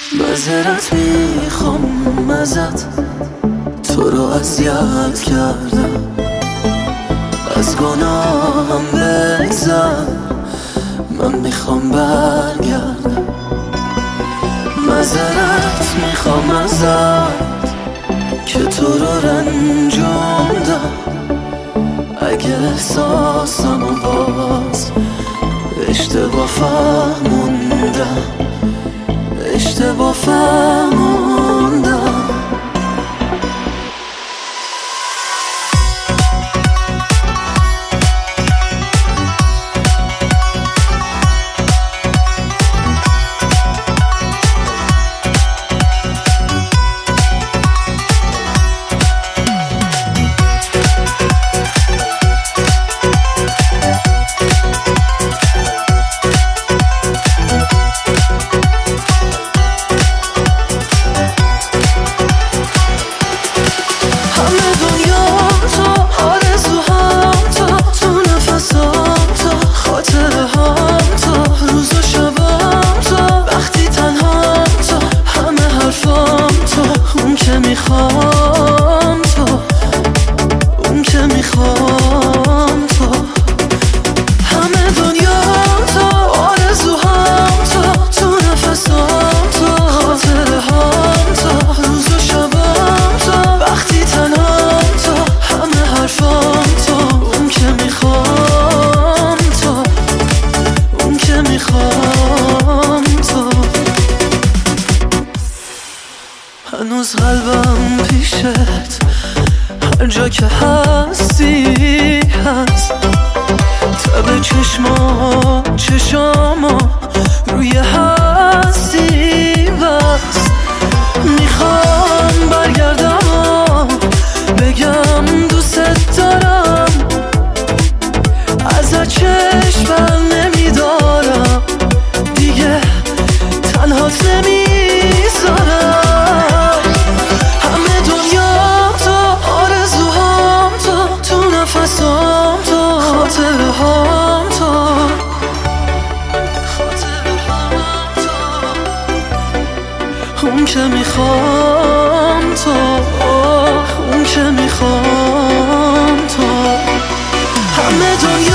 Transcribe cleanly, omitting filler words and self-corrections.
معذرت میخوام ازت، تو رو اذیت کردم، از گناهم بگذر، من میخوام برگردم. معذرت میخوام ازت که تو رو رنجوندم، اگه احساسمو باز اشتباه فهموندم، اشتباه فهموندم. میخوام تو، اون که میخوام تو، همه دنیا تو، آرزوهام تو، تو نفسام تو، خاطره هام تو، روز و شبام تو، وقتی تنهام تو، همه حرفام تو، اون که میخوام تو، اون که میخوام تو. هنوز قلبم پیشت، هر جا که هستی هست، تب چشمامو روی هستی بس. میخوام برگردم و بگم دوست دارم، ازت چشم بر نمیدارم، دیگه تنهات نمیذارم. نفسام تو، خاطره هام تو، اون که میخوام تو، اون که میخوام تو، همه دنیا